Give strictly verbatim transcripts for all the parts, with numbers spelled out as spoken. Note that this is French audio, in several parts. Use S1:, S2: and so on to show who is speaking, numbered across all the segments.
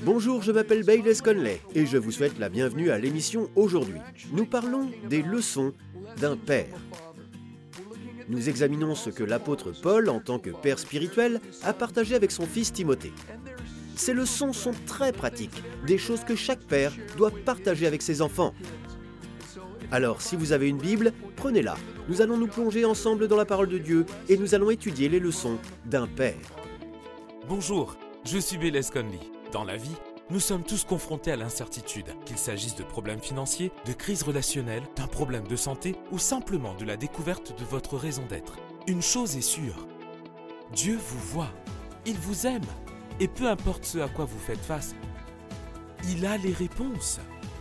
S1: Bonjour, je m'appelle Bayless Conley et je vous souhaite la bienvenue à l'émission aujourd'hui. Nous parlons des leçons d'un père. Nous examinons ce que l'apôtre Paul, en tant que père spirituel, a partagé avec son fils Timothée. Ces leçons sont très pratiques, des choses que chaque père doit partager avec ses enfants. Alors, si vous avez une Bible, prenez-la. Nous allons nous plonger ensemble dans la parole de Dieu et nous allons étudier les leçons d'un père.
S2: Bonjour, je suis Bayless Conley. Dans la vie, nous sommes tous confrontés à l'incertitude, qu'il s'agisse de problèmes financiers, de crises relationnelles, d'un problème de santé ou simplement de la découverte de votre raison d'être. Une chose est sûre, Dieu vous voit, il vous aime, et peu importe ce à quoi vous faites face, il a les réponses.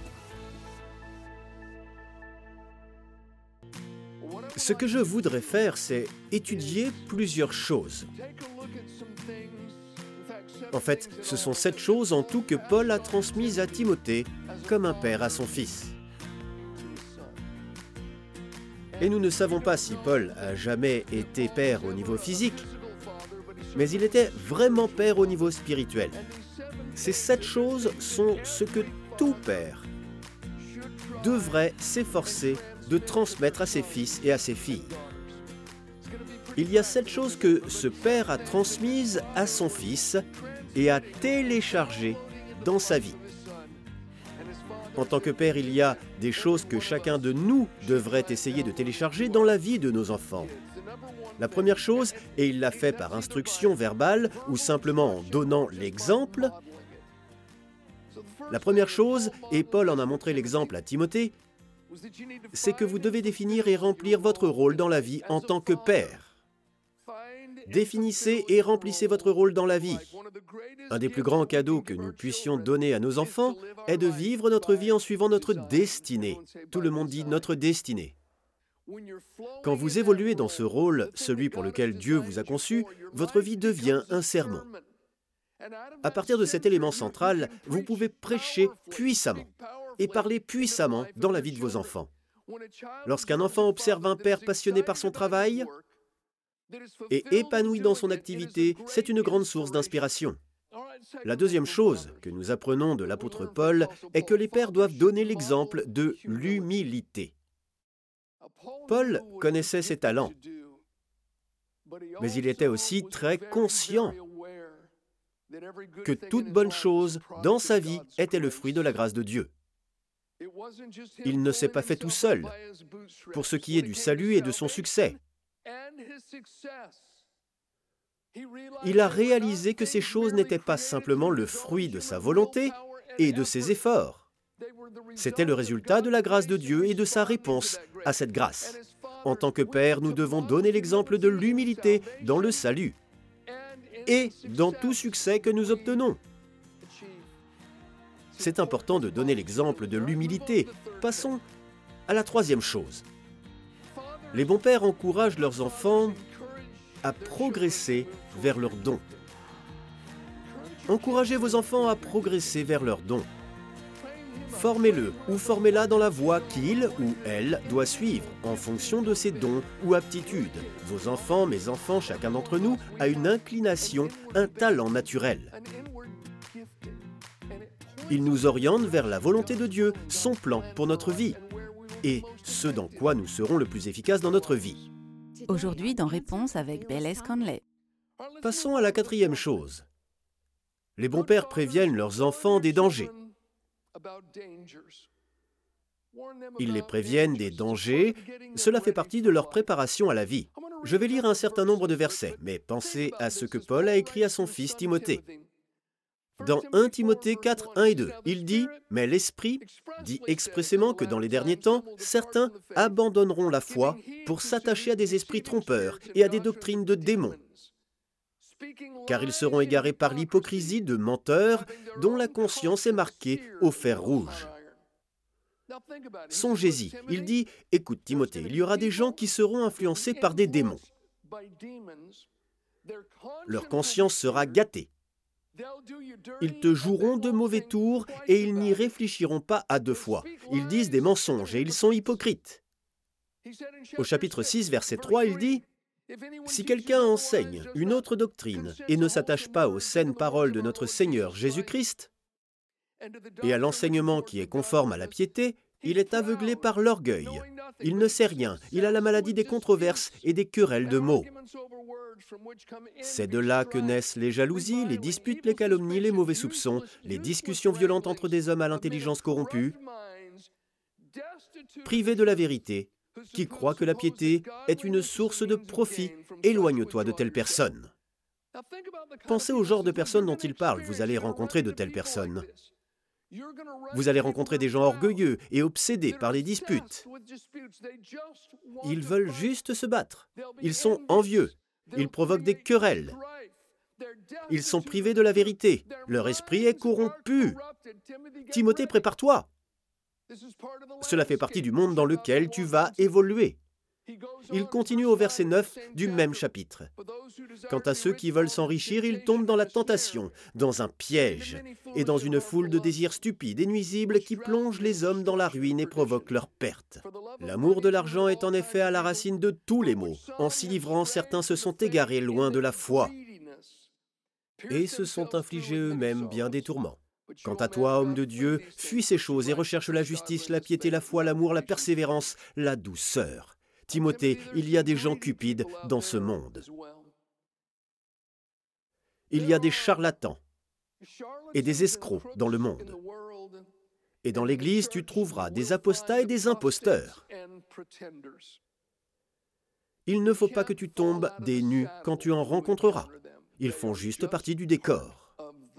S1: Ce que je voudrais faire, c'est étudier plusieurs choses. En fait, ce sont sept choses en tout que Paul a transmises à Timothée comme un père à son fils. Et nous ne savons pas si Paul a jamais été père au niveau physique, mais il était vraiment père au niveau spirituel. Ces sept choses sont ce que tout père devrait s'efforcer de transmettre à ses fils et à ses filles. Il y a sept choses que ce père a transmises à son fils et a téléchargées dans sa vie. En tant que père, il y a des choses que chacun de nous devrait essayer de télécharger dans la vie de nos enfants. La première chose, et il l'a fait par instruction verbale ou simplement en donnant l'exemple, la première chose, et Paul en a montré l'exemple à Timothée, c'est que vous devez définir et remplir votre rôle dans la vie en tant que père. Définissez et remplissez votre rôle dans la vie. Un des plus grands cadeaux que nous puissions donner à nos enfants est de vivre notre vie en suivant notre destinée. Tout le monde dit notre destinée. Quand vous évoluez dans ce rôle, celui pour lequel Dieu vous a conçu, votre vie devient un sermon. À partir de cet élément central, vous pouvez prêcher puissamment et parler puissamment dans la vie de vos enfants. Lorsqu'un enfant observe un père passionné par son travail et épanoui dans son activité, c'est une grande source d'inspiration. La deuxième chose que nous apprenons de l'apôtre Paul est que les pères doivent donner l'exemple de l'humilité. Paul connaissait ses talents, mais il était aussi très conscient que toute bonne chose dans sa vie était le fruit de la grâce de Dieu. Il ne s'est pas fait tout seul pour ce qui est du salut et de son succès. Il a réalisé que ces choses n'étaient pas simplement le fruit de sa volonté et de ses efforts. C'était le résultat de la grâce de Dieu et de sa réponse à cette grâce. En tant que père, nous devons donner l'exemple de l'humilité dans le salut et dans tout succès que nous obtenons. C'est important de donner l'exemple de l'humilité. Passons à la troisième chose. Les bons pères encouragent leurs enfants à progresser vers leurs dons. Encouragez vos enfants à progresser vers leurs dons. Formez-le ou formez-la dans la voie qu'il ou elle doit suivre en fonction de ses dons ou aptitudes. Vos enfants, mes enfants, chacun d'entre nous a une inclination, un talent naturel. Il nous oriente vers la volonté de Dieu, son plan pour notre vie, et ce dans quoi nous serons le plus efficaces dans notre vie.
S3: Aujourd'hui, dans Réponse avec Bayless Conley.
S1: Passons à la quatrième chose. Les bons pères préviennent leurs enfants des dangers. Ils les préviennent des dangers, cela fait partie de leur préparation à la vie. Je vais lire un certain nombre de versets, mais pensez à ce que Paul a écrit à son fils Timothée. Dans premier Timothée quatre, un et deux, il dit « Mais l'Esprit dit expressément que dans les derniers temps, certains abandonneront la foi pour s'attacher à des esprits trompeurs et à des doctrines de démons, car ils seront égarés par l'hypocrisie de menteurs dont la conscience est marquée au fer rouge. » Songez-y, il dit « Écoute Timothée, il y aura des gens qui seront influencés par des démons. Leur conscience sera gâtée. Ils te joueront de mauvais tours et ils n'y réfléchiront pas à deux fois. Ils disent des mensonges et ils sont hypocrites. » Au chapitre six, verset trois, il dit « Si quelqu'un enseigne une autre doctrine et ne s'attache pas aux saines paroles de notre Seigneur Jésus-Christ, Et à l'enseignement qui est conforme à la piété, il est aveuglé par l'orgueil. Il ne sait rien, il a la maladie des controverses et des querelles de mots. C'est de là que naissent les jalousies, les disputes, les calomnies, les mauvais soupçons, les discussions violentes entre des hommes à l'intelligence corrompue, privés de la vérité, qui croient que la piété est une source de profit. Éloigne-toi de telles personnes. Pensez au genre de personnes dont il parle. Vous allez rencontrer de telles personnes. Vous allez rencontrer des gens orgueilleux et obsédés par les disputes. Ils veulent juste se battre. Ils sont envieux. Ils provoquent des querelles. Ils sont privés de la vérité. Leur esprit est corrompu. Timothée, prépare-toi. Cela fait partie du monde dans lequel tu vas évoluer. Il continue au verset neuf du même chapitre. Quant à ceux qui veulent s'enrichir, ils tombent dans la tentation, dans un piège, et dans une foule de désirs stupides et nuisibles qui plongent les hommes dans la ruine et provoquent leur perte. L'amour de l'argent est en effet à la racine de tous les maux. En s'y livrant, certains se sont égarés loin de la foi et se sont infligés eux-mêmes bien des tourments. Quant à toi, homme de Dieu, fuis ces choses et recherche la justice, la piété, la foi, l'amour, la persévérance, la douceur. Timothée, il y a des gens cupides dans ce monde. Il y a des charlatans et des escrocs dans le monde. Et dans l'Église, tu trouveras des apostats et des imposteurs. Il ne faut pas que tu tombes des nues quand tu en rencontreras. Ils font juste partie du décor.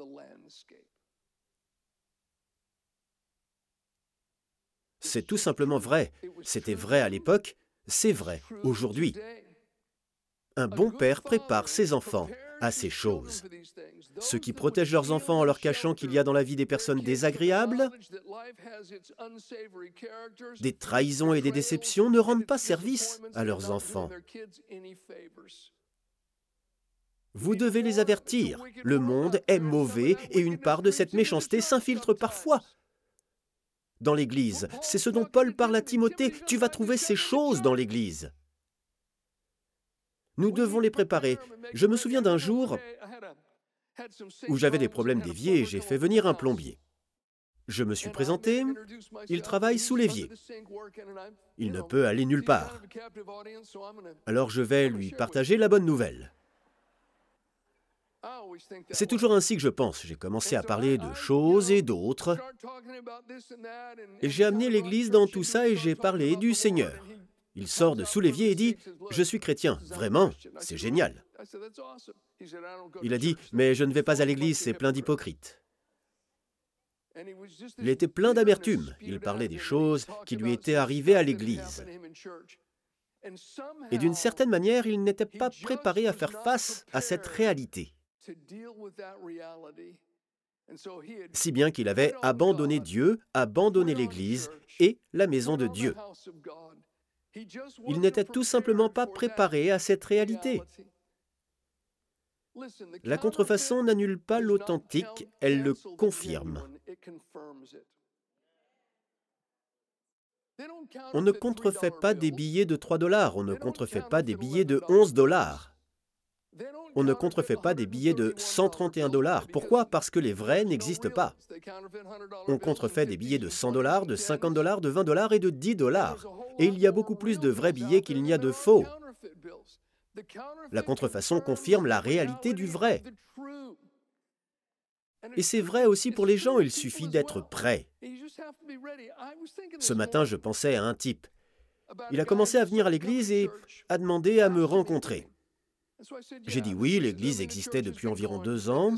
S1: C'est tout simplement vrai. C'était vrai à l'époque, c'est vrai aujourd'hui. Un bon père prépare ses enfants à ces choses. Ceux qui protègent leurs enfants en leur cachant qu'il y a dans la vie des personnes désagréables, des trahisons et des déceptions ne rendent pas service à leurs enfants. Vous devez les avertir. Le monde est mauvais et une part de cette méchanceté s'infiltre parfois dans l'Église. C'est ce dont Paul parle à Timothée. Tu vas trouver ces choses dans l'Église. Nous devons les préparer. Je me souviens d'un jour où j'avais des problèmes d'évier et j'ai fait venir un plombier. Je me suis présenté, il travaille sous l'évier. Il ne peut aller nulle part. Alors je vais lui partager la bonne nouvelle. C'est toujours ainsi que je pense. J'ai commencé à parler de choses et d'autres. Et j'ai amené l'Église dans tout ça et j'ai parlé du Seigneur. Il sort de sous l'évier et dit « Je suis chrétien. Vraiment, c'est génial. » Il a dit « Mais je ne vais pas à l'Église, c'est plein d'hypocrites. » Il était plein d'amertume. Il parlait des choses qui lui étaient arrivées à l'Église. Et d'une certaine manière, il n'était pas préparé à faire face à cette réalité. Si bien qu'il avait abandonné Dieu, abandonné l'Église et la maison de Dieu. Il n'était tout simplement pas préparé à cette réalité. La contrefaçon n'annule pas l'authentique, elle le confirme. On ne contrefait pas des billets de trois dollars, on ne contrefait pas des billets de onze dollars. On ne contrefait pas des billets de cent trente et un dollars. Pourquoi? Parce que les vrais n'existent pas. On contrefait des billets de cent dollars, de cinquante dollars, de vingt dollars et de dix dollars. Et il y a beaucoup plus de vrais billets qu'il n'y a de faux. La contrefaçon confirme la réalité du vrai. Et c'est vrai aussi pour les gens, il suffit d'être prêt. Ce matin, je pensais à un type. Il a commencé à venir à l'église et a demandé à me rencontrer. J'ai dit oui, l'église existait depuis environ deux ans.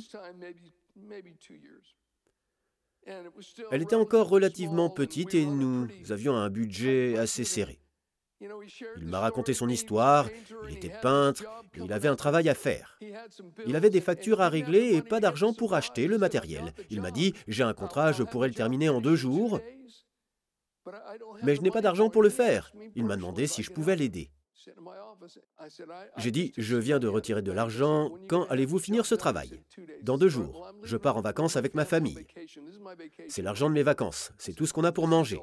S1: Elle était encore relativement petite et nous avions un budget assez serré. Il m'a raconté son histoire, il était peintre et il avait un travail à faire. Il avait des factures à régler et pas d'argent pour acheter le matériel. Il m'a dit « J'ai un contrat, je pourrais le terminer en deux jours, mais je n'ai pas d'argent pour le faire. » Il m'a demandé si je pouvais l'aider. J'ai dit « Je viens de retirer de l'argent, quand allez-vous finir ce travail ?»« Dans deux jours. Je pars en vacances avec ma famille. C'est l'argent de mes vacances, c'est tout ce qu'on a pour manger.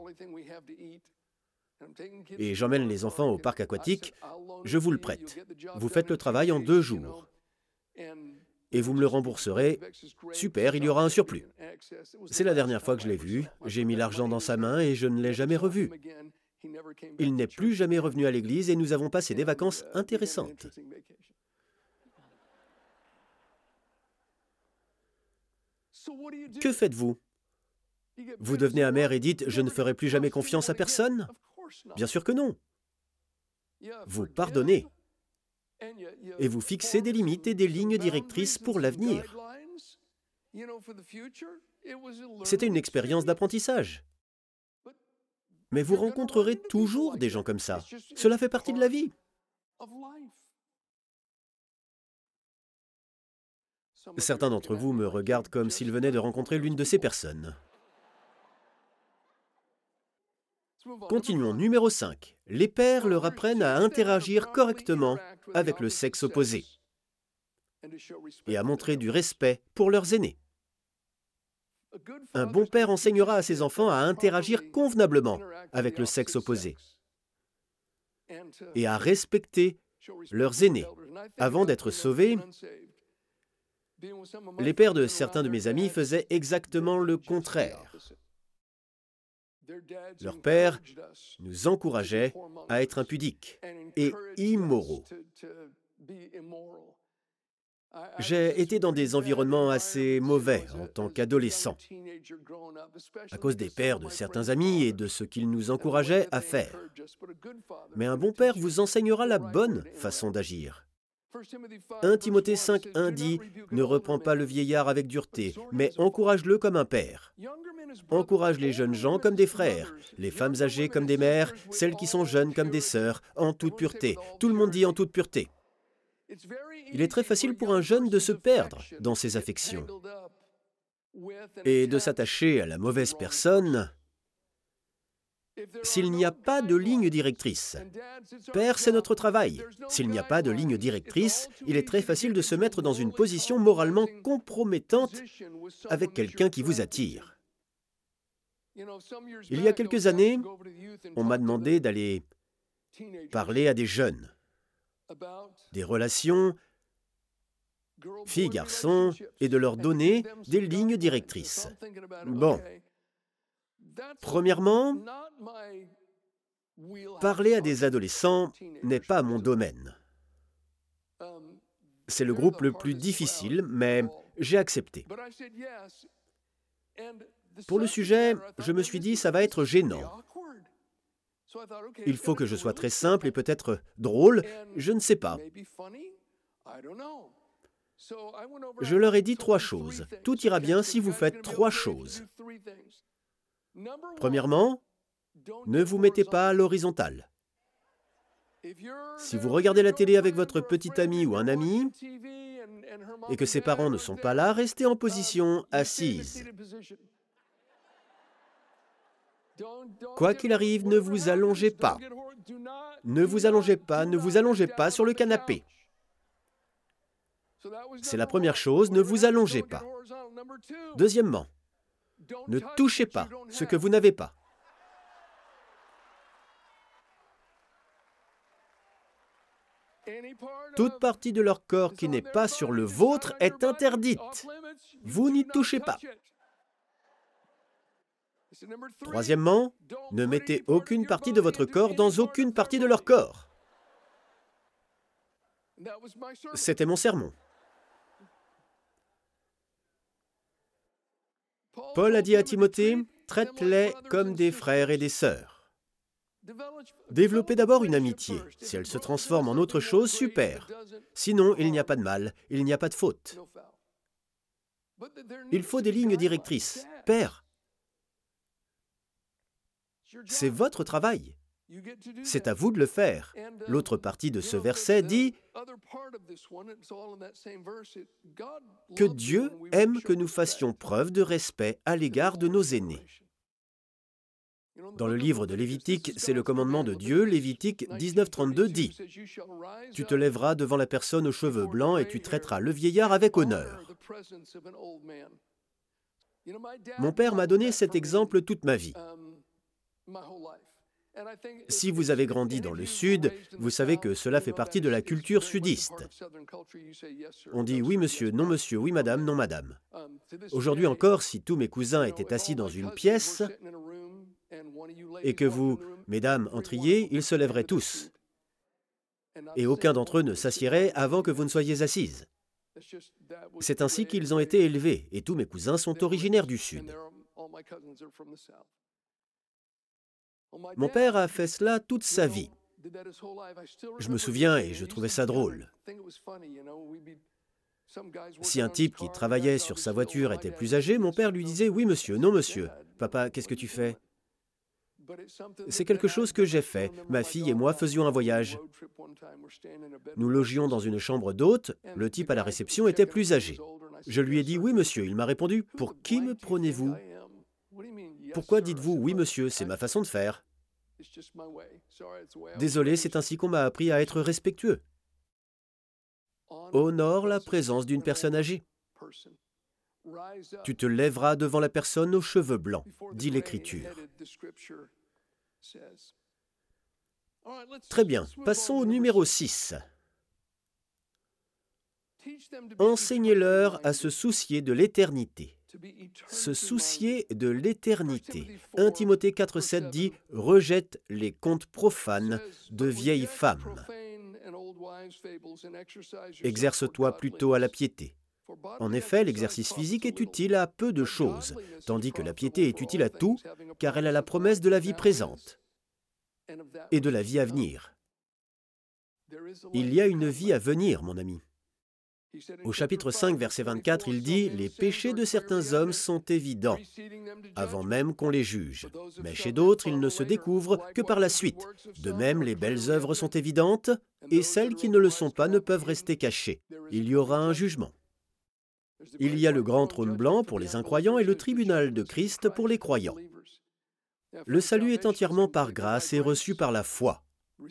S1: Et j'emmène les enfants au parc aquatique, je vous le prête. Vous faites le travail en deux jours. Et vous me le rembourserez, super, il y aura un surplus. » C'est la dernière fois que je l'ai vu. J'ai mis l'argent dans sa main et je ne l'ai jamais revu. Il n'est plus jamais revenu à l'église et nous avons passé des vacances intéressantes. Que faites-vous? Vous devenez amer et dites « Je ne ferai plus jamais confiance à personne » ? Bien sûr que non. Vous pardonnez et vous fixez des limites et des lignes directrices pour l'avenir. C'était une expérience d'apprentissage. Mais vous rencontrerez toujours des gens comme ça. Cela fait partie de la vie. Certains d'entre vous me regardent comme s'ils venaient de rencontrer l'une de ces personnes. Continuons. Numéro cinq. Les pères leur apprennent à interagir correctement avec le sexe opposé et à montrer du respect pour leurs aînés. Un bon père enseignera à ses enfants à interagir convenablement avec le sexe opposé et à respecter leurs aînés. Avant d'être sauvés, les pères de certains de mes amis faisaient exactement le contraire. Leurs pères nous encourageaient à être impudiques et immoraux. J'ai été dans des environnements assez mauvais en tant qu'adolescent, à cause des pères de certains amis et de ce qu'ils nous encourageaient à faire. Mais un bon père vous enseignera la bonne façon d'agir. un Timothée cinq un dit « Ne reprends pas le vieillard avec dureté, mais encourage-le comme un père. Encourage les jeunes gens comme des frères, les femmes âgées comme des mères, celles qui sont jeunes comme des sœurs, en toute pureté. » Tout le monde dit « en toute pureté ». Il est très facile pour un jeune de se perdre dans ses affections et de s'attacher à la mauvaise personne s'il n'y a pas de ligne directrice. Père, c'est notre travail. S'il n'y a pas de ligne directrice, il est très facile de se mettre dans une position moralement compromettante avec quelqu'un qui vous attire. Il y a quelques années, on m'a demandé d'aller parler à des jeunes, des relations filles-garçons, et de leur donner des lignes directrices. Bon. Premièrement, parler à des adolescents n'est pas mon domaine. C'est le groupe le plus difficile, mais j'ai accepté. Pour le sujet, je me suis dit, ça va être gênant. Il faut que je sois très simple et peut-être drôle, je ne sais pas. Je leur ai dit trois choses. Tout ira bien si vous faites trois choses. Premièrement, ne vous mettez pas à l'horizontale. Si vous regardez la télé avec votre petit ami ou un ami et que ses parents ne sont pas là, restez en position assise. Quoi qu'il arrive, ne vous allongez pas. Ne vous allongez pas, ne vous allongez pas sur le canapé. C'est la première chose, ne vous allongez pas. Deuxièmement, ne touchez pas ce que vous n'avez pas. Toute partie de leur corps qui n'est pas sur le vôtre est interdite. Vous n'y touchez pas. Troisièmement, ne mettez aucune partie de votre corps dans aucune partie de leur corps. C'était mon sermon. Paul a dit à Timothée, « Traite-les comme des frères et des sœurs. » Développez d'abord une amitié. Si elle se transforme en autre chose, super. Sinon, il n'y a pas de mal, il n'y a pas de faute. Il faut des lignes directrices. Père, c'est votre travail. C'est à vous de le faire. L'autre partie de ce verset dit que Dieu aime que nous fassions preuve de respect à l'égard de nos aînés. Dans le livre de Lévitique, c'est le commandement de Dieu. Lévitique dix-neuf trente-deux dit « Tu te lèveras devant la personne aux cheveux blancs et tu traiteras le vieillard avec honneur. » Mon père m'a donné cet exemple toute ma vie. Si vous avez grandi dans le Sud, vous savez que cela fait partie de la culture sudiste. On dit oui monsieur, non monsieur, oui madame, non madame. Aujourd'hui encore, si tous mes cousins étaient assis dans une pièce et que vous, mesdames, entriez, ils se lèveraient tous. Et aucun d'entre eux ne s'assiérait avant que vous ne soyez assises. C'est ainsi qu'ils ont été élevés, et tous mes cousins sont originaires du Sud. Mon père a fait cela toute sa vie. Je me souviens et je trouvais ça drôle. Si un type qui travaillait sur sa voiture était plus âgé, mon père lui disait « Oui monsieur, non monsieur. Papa, qu'est-ce que tu fais ?» C'est quelque chose que j'ai fait. Ma fille et moi faisions un voyage. Nous logions dans une chambre d'hôte. Le type à la réception était plus âgé. Je lui ai dit « Oui monsieur ». Il m'a répondu « Pour qui me prenez-vous ? Pourquoi dites-vous « Oui monsieur », c'est ma façon de faire. Désolé, c'est ainsi qu'on m'a appris à être respectueux. Honore la présence d'une personne âgée. Tu te lèveras devant la personne aux cheveux blancs, dit l'Écriture. Très bien, passons au numéro six. Enseignez-leur à se soucier de l'éternité. Se soucier de l'éternité. un Timothée quatre sept dit « Rejette les contes profanes de vieilles femmes. Exerce-toi plutôt à la piété. » En effet, l'exercice physique est utile à peu de choses, tandis que la piété est utile à tout, car elle a la promesse de la vie présente et de la vie à venir. Il y a une vie à venir, mon ami. Au chapitre cinq, verset vingt-quatre, il dit « Les péchés de certains hommes sont évidents, avant même qu'on les juge. Mais chez d'autres, ils ne se découvrent que par la suite. De même, les belles œuvres sont évidentes, et celles qui ne le sont pas ne peuvent rester cachées. Il y aura un jugement. » Il y a le grand trône blanc pour les incroyants et le tribunal de Christ pour les croyants. Le salut est entièrement par grâce et reçu par la foi.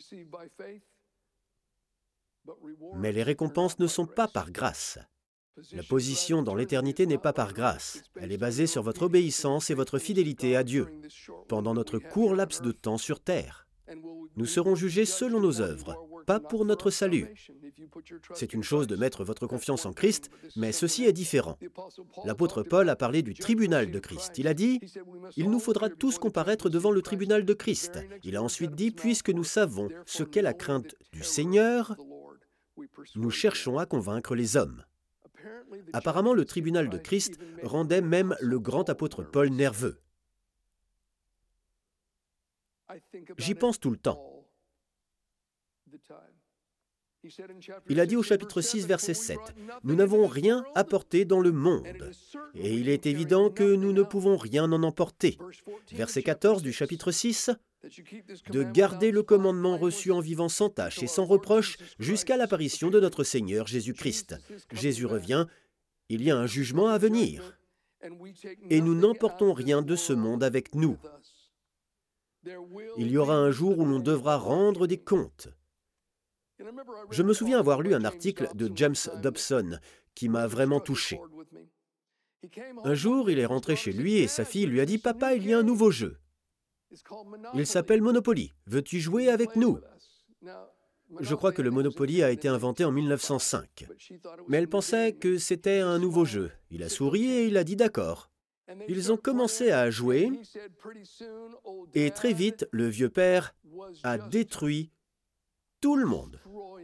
S1: Mais les récompenses ne sont pas par grâce. La position dans l'éternité n'est pas par grâce. Elle est basée sur votre obéissance et votre fidélité à Dieu pendant notre court laps de temps sur terre. Nous serons jugés selon nos œuvres, pas pour notre salut. C'est une chose de mettre votre confiance en Christ, mais ceci est différent. L'apôtre Paul a parlé du tribunal de Christ. Il a dit « Il nous faudra tous comparaître devant le tribunal de Christ. » Il a ensuite dit « Puisque nous savons ce qu'est la crainte du Seigneur, nous cherchons à convaincre les hommes. » Apparemment, le tribunal de Christ rendait même le grand apôtre Paul nerveux. J'y pense tout le temps. Il a dit au chapitre six, verset sept, « Nous n'avons rien apporté dans le monde, et il est évident que nous ne pouvons rien en emporter. » Verset quatorze du chapitre six, « De garder le commandement reçu en vivant sans tache et sans reproche jusqu'à l'apparition de notre Seigneur Jésus-Christ. » Jésus revient, il y a un jugement à venir, et nous n'emportons rien de ce monde avec nous. Il y aura un jour où l'on devra rendre des comptes. Je me souviens avoir lu un article de James Dobson qui m'a vraiment touché. Un jour, il est rentré chez lui et sa fille lui a dit « Papa, il y a un nouveau jeu. Il s'appelle Monopoly. Veux-tu jouer avec nous ?» Je crois que le Monopoly a été inventé en mille neuf cent cinq. Mais elle pensait que c'était un nouveau jeu. Il a souri et il a dit « D'accord. » Ils ont commencé à jouer et très vite, le vieux père a détruit tout le monde.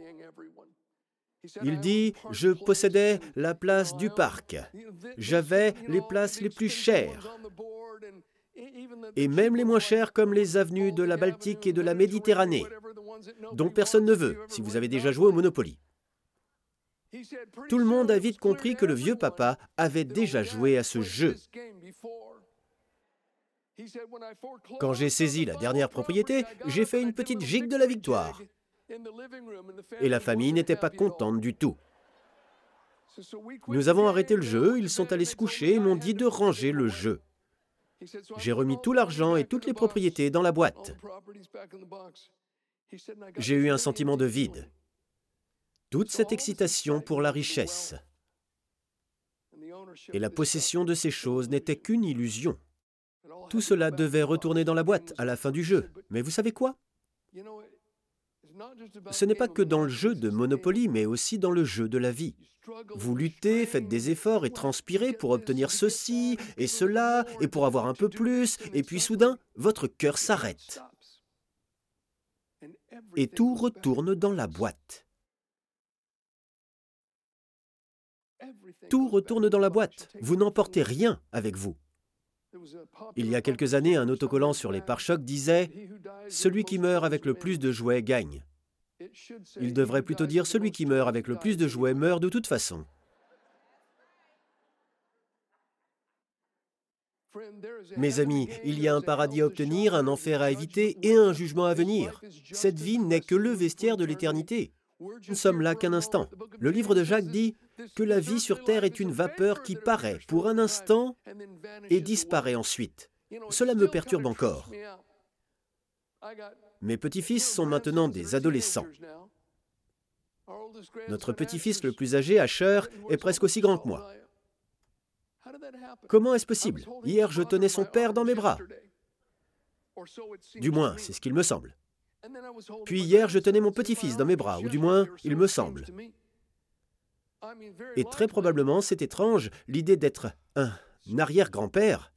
S1: Il dit « Je possédais la place du parc. J'avais les places les plus chères. Et même les moins chères comme les avenues de la Baltique et de la Méditerranée, dont personne ne veut, si vous avez déjà joué au Monopoly. » Tout le monde a vite compris que le vieux papa avait déjà joué à ce jeu. Quand j'ai saisi la dernière propriété, j'ai fait une petite gigue de la victoire. Et la famille n'était pas contente du tout. Nous avons arrêté le jeu, ils sont allés se coucher et m'ont dit de ranger le jeu. J'ai remis tout l'argent et toutes les propriétés dans la boîte. J'ai eu un sentiment de vide. Toute cette excitation pour la richesse. Et la possession de ces choses n'était qu'une illusion. Tout cela devait retourner dans la boîte à la fin du jeu. Mais vous savez quoi? Ce n'est pas que dans le jeu de Monopoly, mais aussi dans le jeu de la vie. Vous luttez, faites des efforts et transpirez pour obtenir ceci et cela, et pour avoir un peu plus, et puis soudain, votre cœur s'arrête. Et tout retourne dans la boîte. Tout retourne dans la boîte. Vous n'emportez rien avec vous. Il y a quelques années, un autocollant sur les pare-chocs disait « Celui qui meurt avec le plus de jouets gagne ». Il devrait plutôt dire « Celui qui meurt avec le plus de jouets meurt de toute façon ». Mes amis, il y a un paradis à obtenir, un enfer à éviter et un jugement à venir. Cette vie n'est que le vestiaire de l'éternité. Nous ne sommes là qu'un instant. Le livre de Jacques dit que la vie sur terre est une vapeur qui paraît pour un instant et disparaît ensuite. Cela me perturbe encore. Mes petits-fils sont maintenant des adolescents. Notre petit-fils le plus âgé, Asher, est presque aussi grand que moi. Comment est-ce possible? Hier, je tenais son père dans mes bras. Du moins, c'est ce qu'il me semble. Puis hier, je tenais mon petit-fils dans mes bras, ou du moins, il me semble. Et très probablement, c'est étrange, l'idée d'être un arrière-grand-père.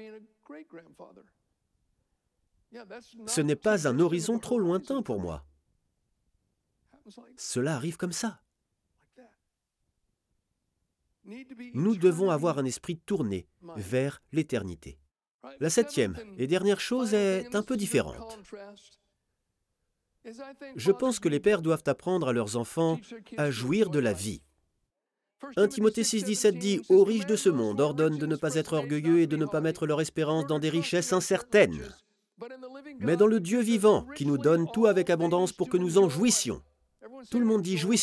S1: Ce n'est pas un horizon trop lointain pour moi. Cela arrive comme ça. Nous devons avoir un esprit tourné vers l'éternité. La septième et dernière chose est un peu différente. Je pense que les pères doivent apprendre à leurs enfants à jouir de la vie. un Timothée six, dix-sept dit « Aux riches de ce monde, ordonne de ne pas être orgueilleux et de ne pas mettre leur espérance dans des richesses incertaines, mais dans le Dieu vivant qui nous donne tout avec abondance pour que nous en jouissions. » Tout le monde dit « jouissions ».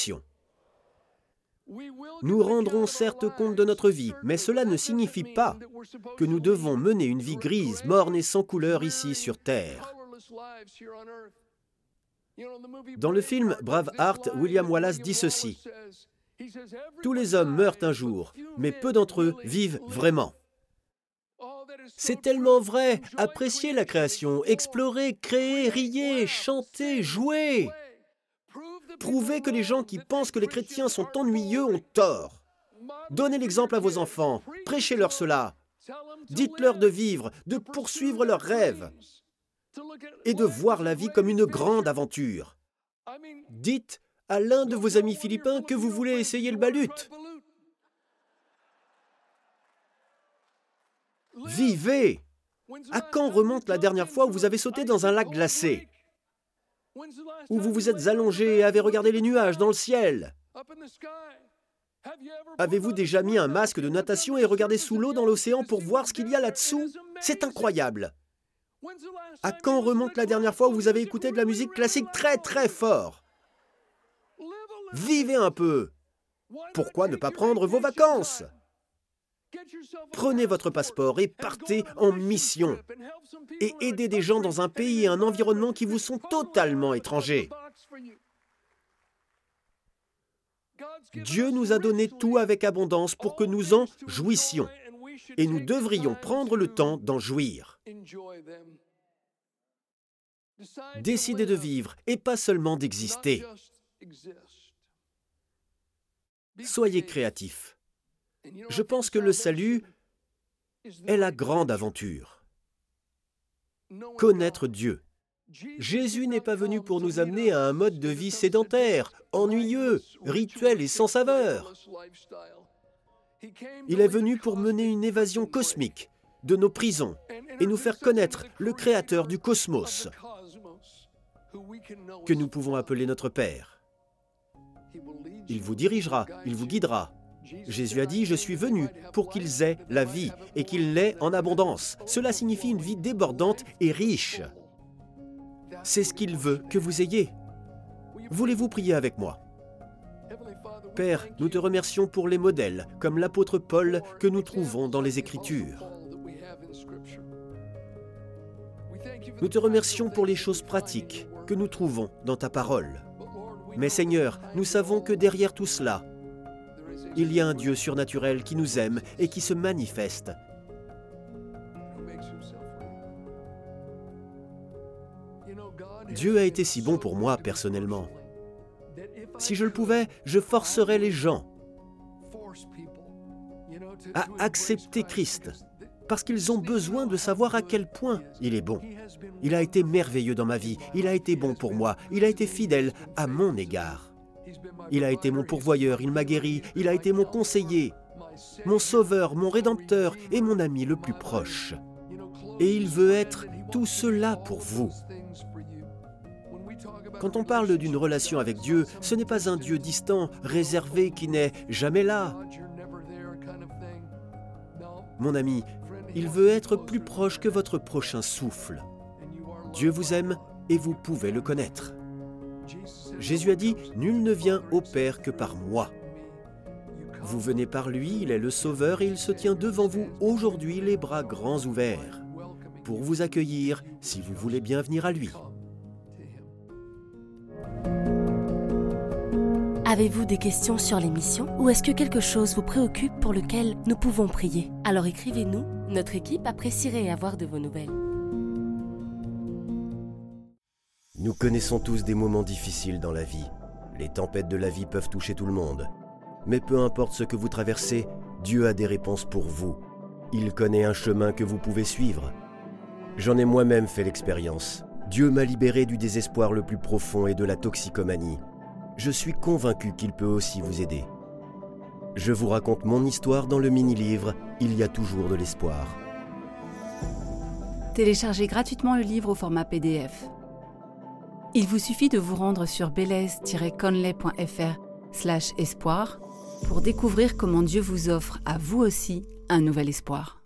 S1: Nous rendrons certes compte de notre vie, mais cela ne signifie pas que nous devons mener une vie grise, morne et sans couleur ici sur terre. Dans le film Braveheart, William Wallace dit ceci. « Tous les hommes meurent un jour, mais peu d'entre eux vivent vraiment. » C'est tellement vrai. Appréciez la création, explorez, créez, riez, chantez, jouez. Prouvez que les gens qui pensent que les chrétiens sont ennuyeux ont tort. Donnez l'exemple à vos enfants, prêchez-leur cela. Dites-leur de vivre, de poursuivre leurs rêves et de voir la vie comme une grande aventure. Dites à l'un de vos amis philippins que vous voulez essayer le balut. Vivez! À quand remonte la dernière fois où vous avez sauté dans un lac glacé? Où vous vous êtes allongé et avez regardé les nuages dans le ciel? Avez-vous déjà mis un masque de natation et regardé sous l'eau dans l'océan pour voir ce qu'il y a là-dessous? C'est incroyable! À quand remonte la dernière fois où vous avez écouté de la musique classique très très fort? Vivez un peu! Pourquoi ne pas prendre vos vacances? Prenez votre passeport et partez en mission et aidez des gens dans un pays et un environnement qui vous sont totalement étrangers. Dieu nous a donné tout avec abondance pour que nous en jouissions et nous devrions prendre le temps d'en jouir. Décidez de vivre et pas seulement d'exister. Soyez créatifs. Je pense que le salut est la grande aventure. Connaître Dieu. Jésus n'est pas venu pour nous amener à un mode de vie sédentaire, ennuyeux, rituel et sans saveur. Il est venu pour mener une évasion cosmique de nos prisons et nous faire connaître le Créateur du cosmos, que nous pouvons appeler notre Père. Il vous dirigera, il vous guidera. Jésus a dit « Je suis venu pour qu'ils aient la vie et qu'ils l'aient en abondance. » Cela signifie une vie débordante et riche. C'est ce qu'il veut que vous ayez. Voulez-vous prier avec moi? Père, nous te remercions pour les modèles, comme l'apôtre Paul, que nous trouvons dans les Écritures. Nous te remercions pour les choses pratiques que nous trouvons dans ta parole. Mais Seigneur, nous savons que derrière tout cela, il y a un Dieu surnaturel qui nous aime et qui se manifeste. Dieu a été si bon pour moi personnellement. Si je le pouvais, je forcerais les gens à accepter Christ, parce qu'ils ont besoin de savoir à quel point il est bon. Il a été merveilleux dans ma vie, il a été bon pour moi, il a été fidèle à mon égard. Il a été mon pourvoyeur, il m'a guéri, il a été mon conseiller, mon sauveur, mon rédempteur et mon ami le plus proche. Et il veut être tout cela pour vous. Quand on parle d'une relation avec Dieu, ce n'est pas un Dieu distant, réservé, qui n'est jamais là. Mon ami, il veut être plus proche que votre prochain souffle. Dieu vous aime et vous pouvez le connaître. Jésus a dit « Nul ne vient au Père que par moi ». Vous venez par lui, il est le Sauveur et il se tient devant vous aujourd'hui les bras grands ouverts pour vous accueillir si vous voulez bien venir à lui.
S4: Avez-vous des questions sur l'émission ou est-ce que quelque chose vous préoccupe pour lequel nous pouvons prier? Alors écrivez-nous, notre équipe apprécierait avoir de vos nouvelles.
S1: Nous connaissons tous des moments difficiles dans la vie. Les tempêtes de la vie peuvent toucher tout le monde. Mais peu importe ce que vous traversez, Dieu a des réponses pour vous. Il connaît un chemin que vous pouvez suivre. J'en ai moi-même fait l'expérience. Dieu m'a libéré du désespoir le plus profond et de la toxicomanie. Je suis convaincu qu'il peut aussi vous aider. Je vous raconte mon histoire dans le mini-livre « Il y a toujours de l'espoir ».
S3: Téléchargez gratuitement le livre au format P D F. Il vous suffit de vous rendre sur belez tiret conley point f r slash espoir pour découvrir comment Dieu vous offre à vous aussi un nouvel espoir.